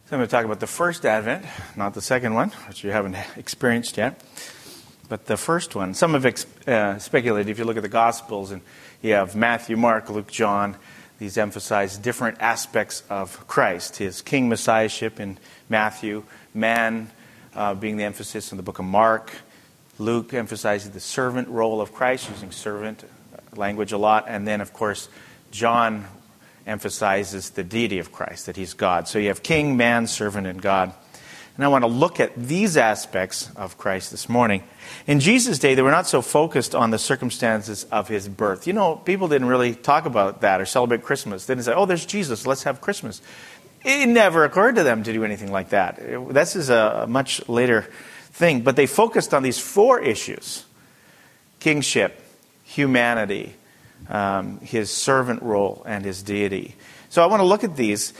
So I'm going to talk about the first Advent, not the second one, which you haven't experienced yet, but the first one. Some have speculated, if you look at the Gospels, and you have Matthew, Mark, Luke, John, these emphasize different aspects of Christ. His king messiahship in Matthew, man being the emphasis in the book of Mark. Luke emphasizes the servant role of Christ, using servant language a lot. And then, of course, John emphasizes the deity of Christ, that he's God. So you have king, man, servant, and God. And I want to look at these aspects of Christ this morning. In Jesus' day, they were not so focused on the circumstances of his birth. You know, people didn't really talk about that or celebrate Christmas. They didn't say, oh, there's Jesus, let's have Christmas. It never occurred to them to do anything like that. This is a much later thing. But they focused on these four issues: kingship, humanity, his servant role, and his deity. So I want to look at these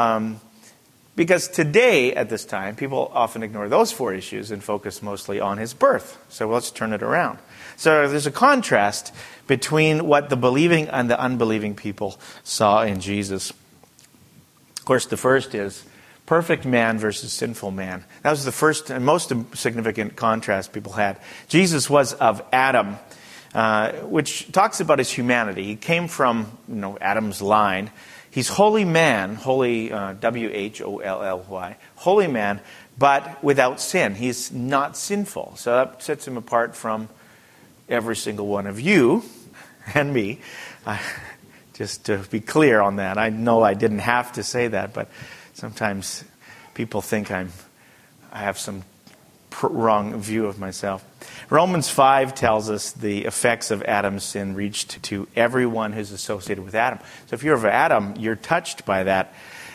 because today, at this time, people often ignore those four issues and focus mostly on his birth. So let's turn it around. So there's a contrast between what the believing and the unbelieving people saw in Jesus. Of course, the first is perfect man versus sinful man. That was the first and most significant contrast people had. Jesus was of Adam, which talks about his humanity. He came from, Adam's line. He's holy man, holy, W-H-O-L-L-Y, holy man, but without sin. He's not sinful. So that sets him apart from every single one of you and me. Just to be clear on that. I know I didn't have to say that, but sometimes people think I have some wrong view of myself. Romans 5 tells us the effects of Adam's sin reached to everyone who's associated with Adam. So if you're of Adam, you're touched by that.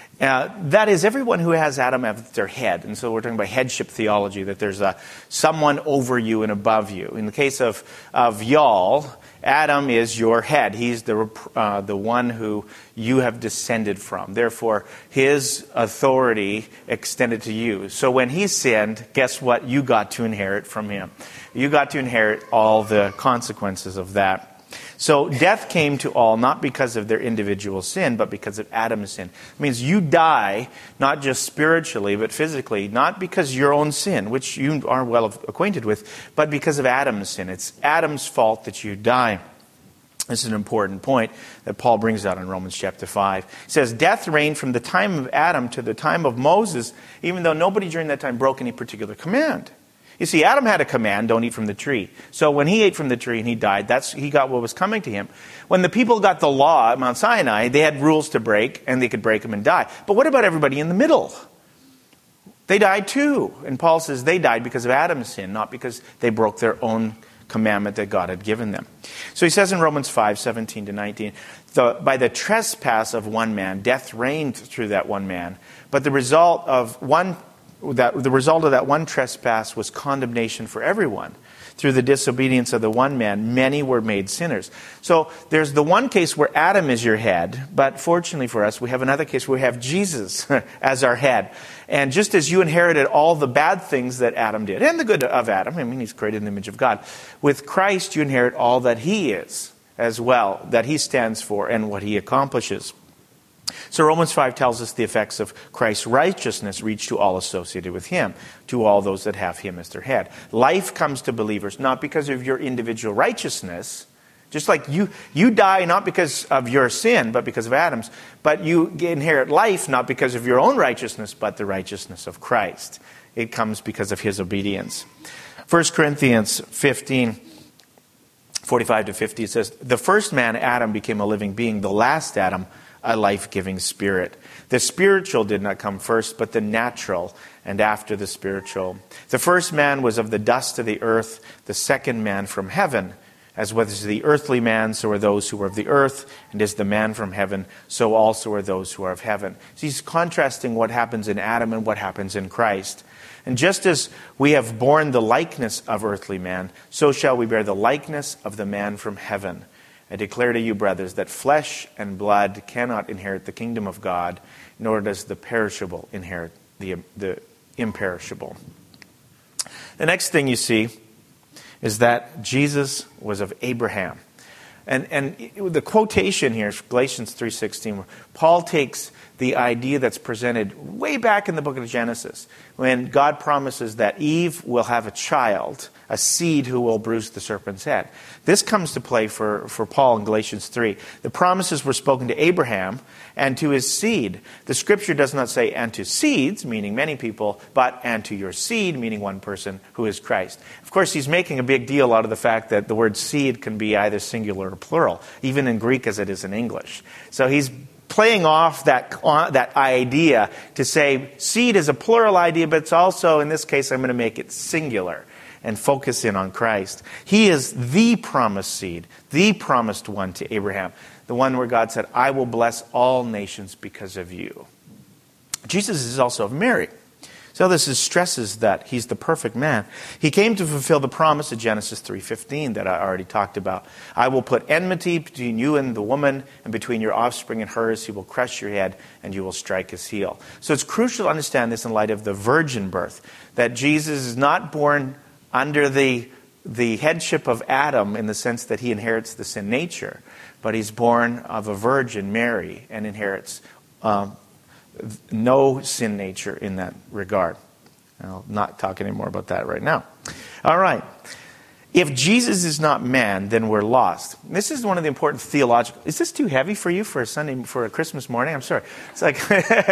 That is, everyone who has Adam as their head. And so we're talking about headship theology, that there's someone over you and above you. In the case of y'all, Adam is your head. He's the one who you have descended from. Therefore, his authority extended to you. So when he sinned, guess what? You got to inherit from him. You got to inherit all the consequences of that. So death came to all, not because of their individual sin, but because of Adam's sin. It means you die, not just spiritually, but physically, not because of your own sin, which you are well acquainted with, but because of Adam's sin. It's Adam's fault that you die. This is an important point that Paul brings out in Romans chapter 5. He says, death reigned from the time of Adam to the time of Moses, even though nobody during that time broke any particular command. You see, Adam had a command, don't eat from the tree. So when he ate from the tree and he died, he got what was coming to him. When the people got the law at Mount Sinai, they had rules to break, and they could break them and die. But what about everybody in the middle? They died too. And Paul says they died because of Adam's sin, not because they broke their own commandment that God had given them. So he says in Romans 5:17-19, by the trespass of one man, death reigned through that one man. But the result of that one trespass was condemnation for everyone. Through the disobedience of the one man, many were made sinners. So there's the one case where Adam is your head, but fortunately for us, we have another case where we have Jesus as our head. And just as you inherited all the bad things that Adam did, and the good of Adam, he's created in the image of God, with Christ you inherit all that he is as well, that he stands for and what he accomplishes. So Romans 5 tells us the effects of Christ's righteousness reach to all associated with him, to all those that have him as their head. Life comes to believers not because of your individual righteousness, just like you die not because of your sin, but because of Adam's, but you inherit life not because of your own righteousness, but the righteousness of Christ. It comes because of his obedience. 1 Corinthians 15, 45-50, it says, the first man, Adam, became a living being. The last Adam, a life-giving spirit. The spiritual did not come first, but the natural, and after the spiritual. The first man was of the dust of the earth, the second man from heaven. As was the earthly man, so are those who are of the earth, and is the man from heaven, so also are those who are of heaven. So he's contrasting what happens in Adam and what happens in Christ. And just as we have borne the likeness of earthly man, so shall we bear the likeness of the man from heaven. I declare to you, brothers, that flesh and blood cannot inherit the kingdom of God, nor does the perishable inherit the imperishable. The next thing you see is that Jesus was of Abraham. And the quotation here is Galatians 3:16, where Paul takes the idea that's presented way back in the book of Genesis, when God promises that Eve will have a child, a seed who will bruise the serpent's head. This comes to play for Paul in Galatians 3. The promises were spoken to Abraham and to his seed. The scripture does not say, and to seeds, meaning many people, but and to your seed, meaning one person, who is Christ. Of course, he's making a big deal out of the fact that the word seed can be either singular or plural, even in Greek as it is in English. So he's playing off that idea to say seed is a plural idea, but it's also, in this case, I'm going to make it singular and focus in on Christ. He is the promised seed, the promised one to Abraham, the one where God said, I will bless all nations because of you. Jesus is also of Mary. So this stresses that he's the perfect man. He came to fulfill the promise of Genesis 3:15 that I already talked about. I will put enmity between you and the woman, and between your offspring and hers. He will crush your head, and you will strike his heel. So it's crucial to understand this in light of the virgin birth, that Jesus is not born under the headship of Adam in the sense that he inherits the sin nature, but he's born of a virgin, Mary, and inherits no sin nature in that regard. I'll not talk anymore about that right now. All right. If Jesus is not man, then we're lost. This is one of the important theological... Is this too heavy for you for a Christmas morning? I'm sorry. It's like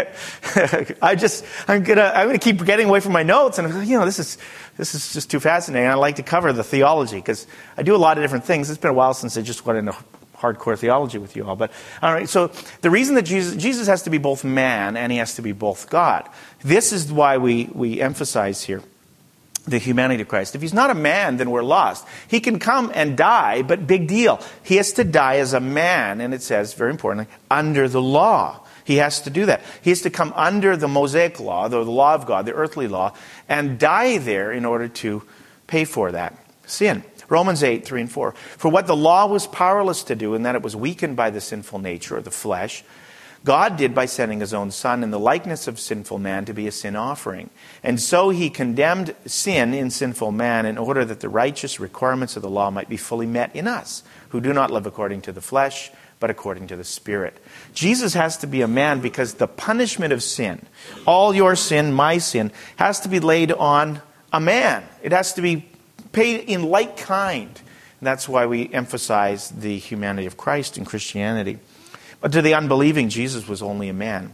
I'm gonna keep getting away from my notes, and this is just too fascinating. I like to cover the theology because I do a lot of different things. It's been a while since I just went into hardcore theology with you all. But all right, so the reason that Jesus has to be both man and he has to be both God. This is why we emphasize here the humanity of Christ. If he's not a man, then we're lost. He can come and die, but big deal. He has to die as a man, and it says, very importantly, under the law. He has to do that. He has to come under the Mosaic law, the law of God, the earthly law, and die there in order to pay for that sin. Romans 8:3-4. For what the law was powerless to do, in that it was weakened by the sinful nature of the flesh, God did by sending his own Son in the likeness of sinful man to be a sin offering. And so he condemned sin in sinful man in order that the righteous requirements of the law might be fully met in us, who do not live according to the flesh, but according to the Spirit. Jesus has to be a man because the punishment of sin, all your sin, my sin, has to be laid on a man. It has to be paid in like kind. And that's why we emphasize the humanity of Christ in Christianity. But to the unbelieving, Jesus was only a man.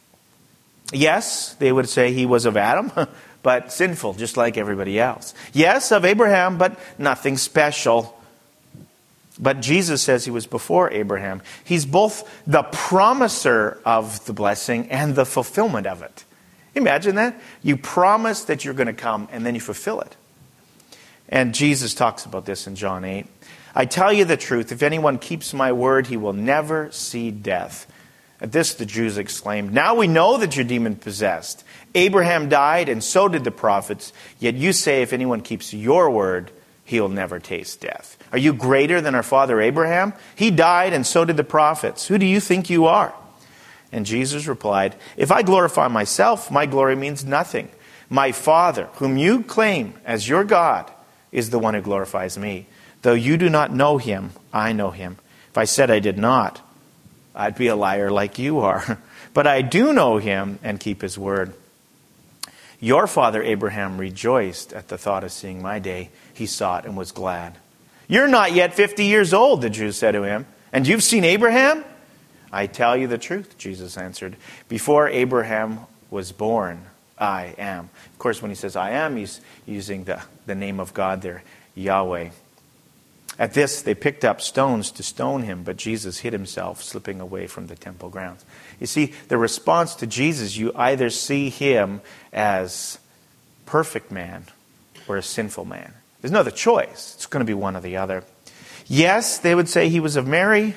Yes, they would say he was of Adam, but sinful, just like everybody else. Yes, of Abraham, but nothing special. But Jesus says he was before Abraham. He's both the promiser of the blessing and the fulfillment of it. Imagine that. You promise that you're going to come, and then you fulfill it. And Jesus talks about this in John 8. I tell you the truth, if anyone keeps my word, he will never see death. At this the Jews exclaimed, now we know that you're demon-possessed. Abraham died, and so did the prophets. Yet you say, if anyone keeps your word, he'll never taste death. Are you greater than our father Abraham? He died, and so did the prophets. Who do you think you are? And Jesus replied, if I glorify myself, my glory means nothing. My Father, whom you claim as your God, is the one who glorifies me. Though you do not know him, I know him. If I said I did not, I'd be a liar like you are. But I do know him and keep his word. Your father Abraham rejoiced at the thought of seeing my day. He saw it and was glad. You're not yet 50 years old, the Jews said to him, and you've seen Abraham? I tell you the truth, Jesus answered. Before Abraham was born, I am. Of course, when he says I am, he's using the name of God there, Yahweh. At this, they picked up stones to stone him, but Jesus hid himself, slipping away from the temple grounds. You see, the response to Jesus, you either see him as perfect man or a sinful man. There's no other choice. It's going to be one or the other. Yes, they would say he was of Mary,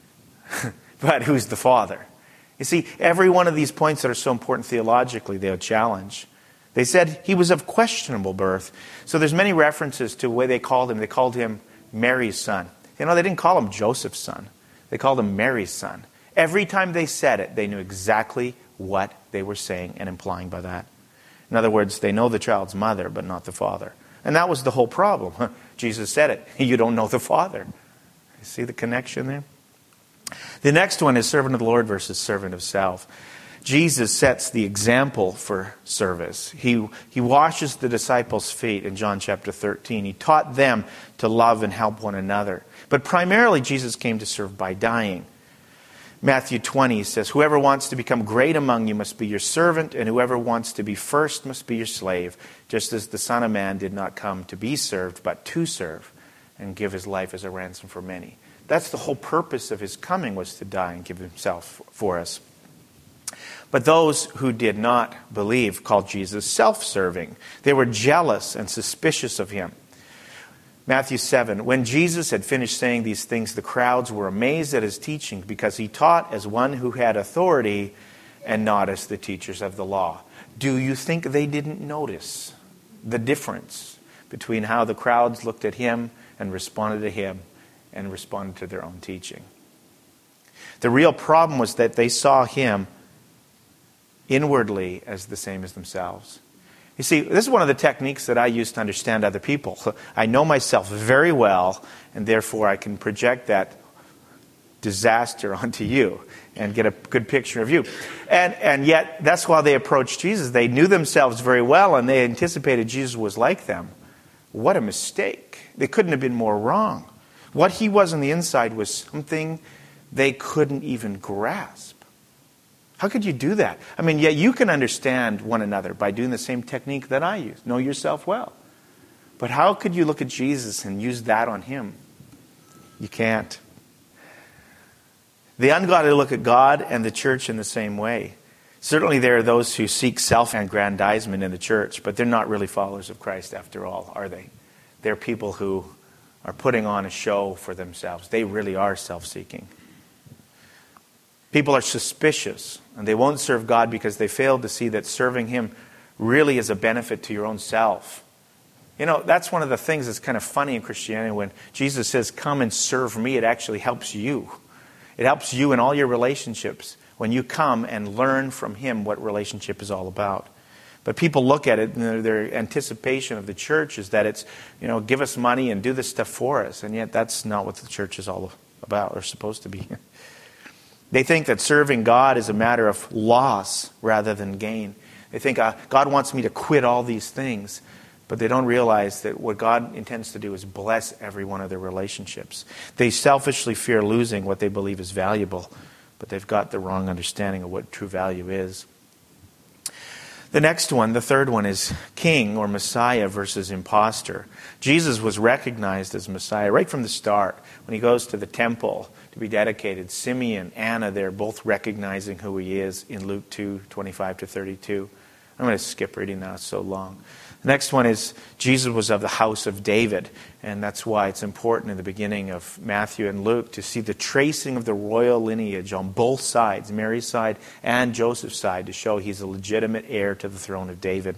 but who's the father? You see, every one of these points that are so important theologically, they would challenge. They said he was of questionable birth. So there's many references to the way they called him. They called him Mary's son. They didn't call him Joseph's son. They called him Mary's son. Every time they said it, they knew exactly what they were saying and implying by that. In other words, they know the child's mother, but not the father. And that was the whole problem. Jesus said it. You don't know the father. You see the connection there? The next one is servant of the Lord versus servant of self. Jesus sets the example for service. He washes the disciples' feet in John chapter 13. He taught them to love and help one another. But primarily, Jesus came to serve by dying. Matthew 20 says, whoever wants to become great among you must be your servant, and whoever wants to be first must be your slave, just as the Son of Man did not come to be served, but to serve and give his life as a ransom for many. That's the whole purpose of his coming, was to die and give himself for us. But those who did not believe called Jesus self-serving. They were jealous and suspicious of him. Matthew 7, when Jesus had finished saying these things, the crowds were amazed at his teaching, because he taught as one who had authority and not as the teachers of the law. Do you think they didn't notice the difference between how the crowds looked at him and responded to him and responded to their own teaching? The real problem was that they saw him inwardly as the same as themselves. You see, this is one of the techniques that I use to understand other people. I know myself very well, and therefore I can project that disaster onto you and get a good picture of you. And yet, that's why they approached Jesus. They knew themselves very well, and they anticipated Jesus was like them. What a mistake. They couldn't have been more wrong. What he was on the inside was something they couldn't even grasp. How could you do that? I mean, yet you can understand one another by doing the same technique that I use. Know yourself well. But how could you look at Jesus and use that on him? You can't. The ungodly look at God and the church in the same way. Certainly there are those who seek self-aggrandizement in the church, but they're not really followers of Christ after all, are they? They're people who are putting on a show for themselves. They really are self-seeking. People are suspicious, and they won't serve God because they fail to see that serving him really is a benefit to your own self. You know, that's one of the things that's kind of funny in Christianity. When Jesus says, come and serve me, it actually helps you. It helps you in all your relationships when you come and learn from him what relationship is all about. But people look at it, and their anticipation of the church is that it's, give us money and do this stuff for us. And yet that's not what the church is all about or supposed to be. They think that serving God is a matter of loss rather than gain. They think, God wants me to quit all these things. But they don't realize that what God intends to do is bless every one of their relationships. They selfishly fear losing what they believe is valuable, but they've got the wrong understanding of what true value is. The next one, the third one, is king or Messiah versus imposter. Jesus was recognized as Messiah right from the start. When he goes to the temple to be dedicated, Simeon, Anna, they're both recognizing who he is in Luke 2:25-32. I'm going to skip reading that, it's so long. The next one is Jesus was of the house of David, and that's why it's important in the beginning of Matthew and Luke to see the tracing of the royal lineage on both sides, Mary's side and Joseph's side, to show he's a legitimate heir to the throne of David.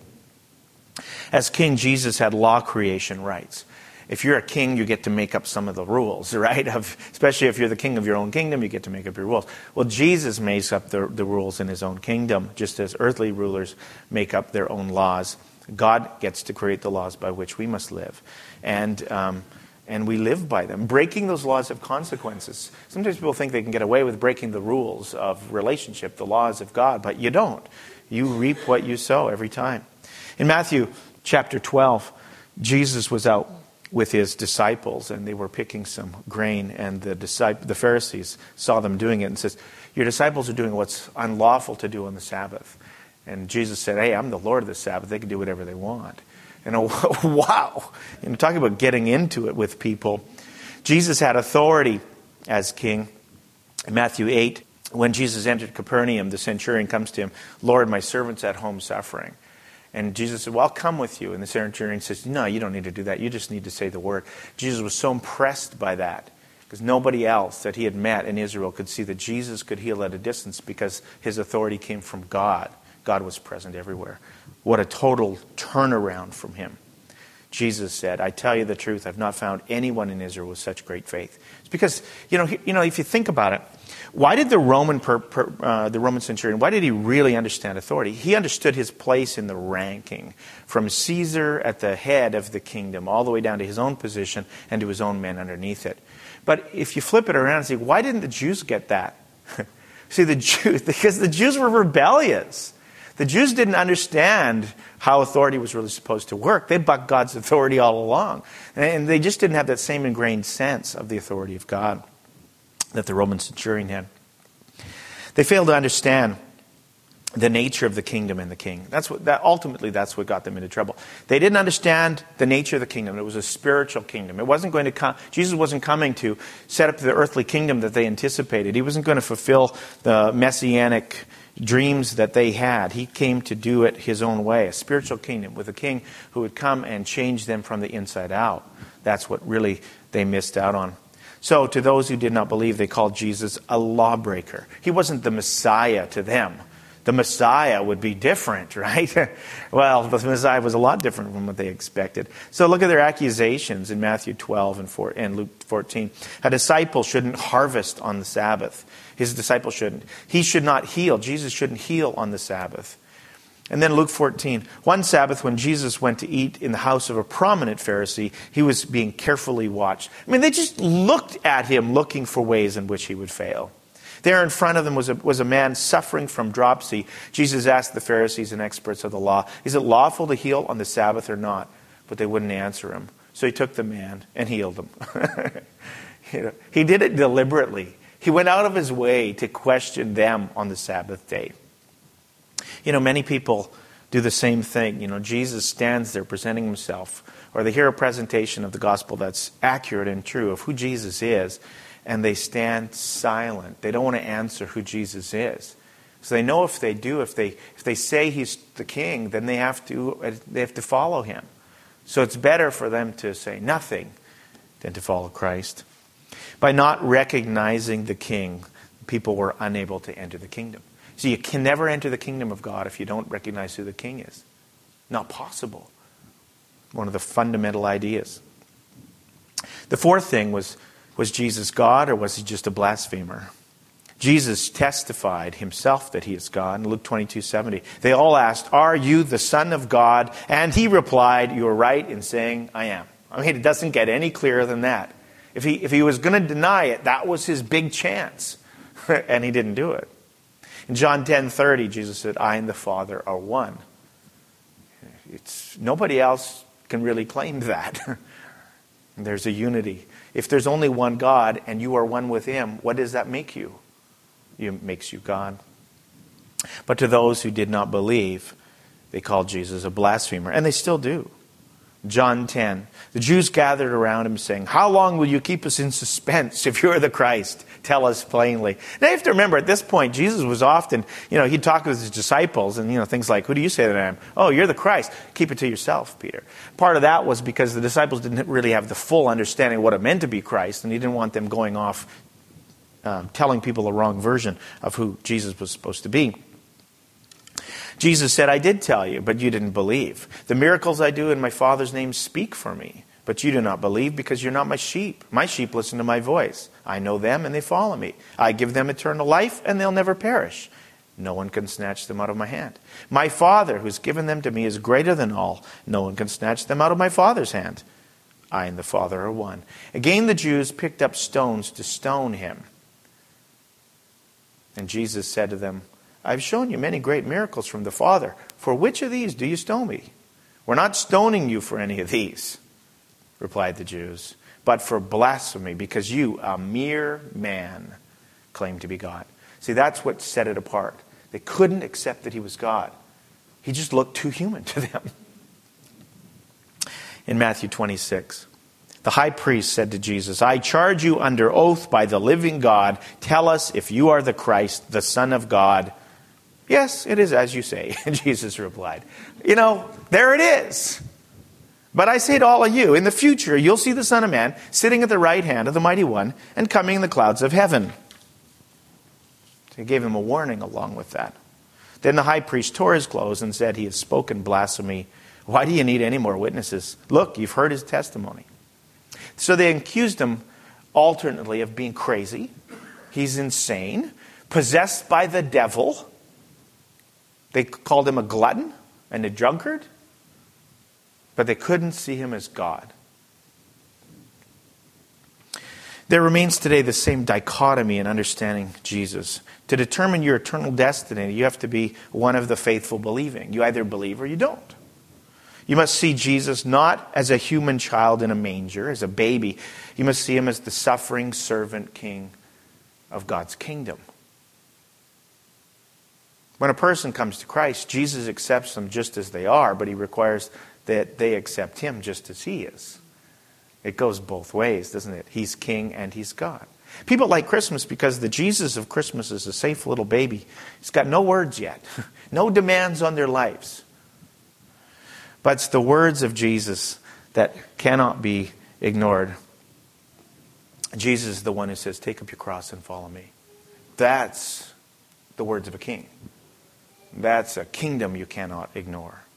As king, Jesus had law creation rights. If you're a king, you get to make up some of the rules, right? Especially if you're the king of your own kingdom, you get to make up your rules. Well, Jesus makes up the rules in his own kingdom, just as earthly rulers make up their own laws. God gets to create the laws by which we must live. And we live by them. Breaking those laws have consequences. Sometimes people think they can get away with breaking the rules of relationship, the laws of God, but you don't. You reap what you sow every time. In Matthew chapter 12, Jesus was out with his disciples, and they were picking some grain, and the Pharisees saw them doing it and says, your disciples are doing what's unlawful to do on the Sabbath. And Jesus said, hey, I'm the Lord of the Sabbath. They can do whatever they want. And wow. Talking about getting into it with people. Jesus had authority as king. In Matthew 8, when Jesus entered Capernaum, the centurion comes to him, Lord, my servant's at home suffering. And Jesus said, well, I'll come with you. And the centurion says, no, you don't need to do that. You just need to say the word. Jesus was so impressed by that, because nobody else that he had met in Israel could see that Jesus could heal at a distance because his authority came from God. God was present everywhere. What a total turnaround from him. Jesus said, I tell you the truth, I've not found anyone in Israel with such great faith. It's because, if you think about it, why did the Roman centurion, why did he really understand authority? He understood his place in the ranking, from Caesar at the head of the kingdom, all the way down to his own position and to his own men underneath it. But if you flip it around and say, why didn't the Jews get that? See, because the Jews were rebellious. The Jews didn't understand how authority was really supposed to work. They bucked God's authority all along. And they just didn't have that same ingrained sense of the authority of God that the Roman centurion had. They failed to understand the nature of the kingdom and the king. Ultimately, that's what got them into trouble. They didn't understand the nature of the kingdom. It was a spiritual kingdom. It wasn't going to come. Jesus wasn't coming to set up the earthly kingdom that they anticipated. He wasn't going to fulfill the messianic dreams that they had. He came to do it his own way, a spiritual kingdom with a king who would come and change them from the inside out. That's what really they missed out on. So to those who did not believe, they called Jesus a lawbreaker. He wasn't the Messiah to them. The Messiah would be different, right? Well, the Messiah was a lot different from what they expected. So look at their accusations in Matthew 12 and Luke 14. A disciple shouldn't harvest on the Sabbath. His disciple shouldn't. He should not heal. Jesus shouldn't heal on the Sabbath. And then Luke 14. One Sabbath when Jesus went to eat in the house of a prominent Pharisee, he was being carefully watched. I mean, they just looked at him looking for ways in which he would fail. There in front of them was a man suffering from dropsy. Jesus asked the Pharisees and experts of the law, is it lawful to heal on the Sabbath or not? But they wouldn't answer him. So he took the man and healed him. He did it deliberately. He went out of his way to question them on the Sabbath day. Many people do the same thing. Jesus stands there presenting himself, or they hear a presentation of the gospel that's accurate and true of who Jesus is, and they stand silent. They don't want to answer who Jesus is. So they know if they say he's the king, then they have to follow him. So it's better for them to say nothing than to follow Christ. By not recognizing the king, people were unable to enter the kingdom. So you can never enter the kingdom of God if you don't recognize who the king is. Not possible. One of the fundamental ideas. The fourth thing was Jesus God, or was he just a blasphemer? Jesus testified himself that he is God in Luke 22:70. They all asked, are you the Son of God? And he replied, you are right in saying I am. I mean, it doesn't get any clearer than that. If he was going to deny it, that was his big chance. And he didn't do it. In John 10:30, Jesus said, I and the Father are one. Nobody else can really claim that. There's a unity. If there's only one God and you are one with him, what does that make you? It makes you God. But to those who did not believe, they called Jesus a blasphemer. And they still do. John 10. The Jews gathered around him saying, how long will you keep us in suspense? If you are the Christ, tell us plainly. Now you have to remember, at this point, Jesus was often, he'd talk with his disciples and, things like, who do you say that I am? Oh, you're the Christ. Keep it to yourself, Peter. Part of that was because the disciples didn't really have the full understanding of what it meant to be Christ, and he didn't want them going off telling people the wrong version of who Jesus was supposed to be. Jesus said, I did tell you, but you didn't believe. The miracles I do in my Father's name speak for me, but you do not believe because you're not my sheep. My sheep listen to my voice. I know them and they follow me. I give them eternal life and they'll never perish. No one can snatch them out of my hand. My Father who's given them to me is greater than all. No one can snatch them out of my Father's hand. I and the Father are one. Again, the Jews picked up stones to stone him. And Jesus said to them, I've shown you many great miracles from the Father. For which of these do you stone me? We're not stoning you for any of these, replied the Jews, but for blasphemy, because you, a mere man, claim to be God. See, that's what set it apart. They couldn't accept that he was God. He just looked too human to them. In Matthew 26, the high priest said to Jesus, I charge you under oath by the living God, tell us if you are the Christ, the Son of God. Yes, it is as you say, Jesus replied. There it is. But I say to all of you, in the future you'll see the Son of Man sitting at the right hand of the Mighty One and coming in the clouds of heaven. So he gave him a warning along with that. Then the high priest tore his clothes and said, he has spoken blasphemy. Why do you need any more witnesses? Look, you've heard his testimony. So they accused him alternately of being crazy. He's insane, possessed by the devil. They called him a glutton and a drunkard, but they couldn't see him as God. There remains today the same dichotomy in understanding Jesus. To determine your eternal destiny, you have to be one of the faithful believing. You either believe or you don't. You must see Jesus not as a human child in a manger, as a baby. You must see him as the suffering servant king of God's kingdom. When a person comes to Christ, Jesus accepts them just as they are, but he requires that they accept him just as he is. It goes both ways, doesn't it? He's king and he's God. People like Christmas because the Jesus of Christmas is a safe little baby. He's got no words yet, no demands on their lives. But it's the words of Jesus that cannot be ignored. Jesus is the one who says, take up your cross and follow me. That's the words of a king. That's a kingdom you cannot ignore.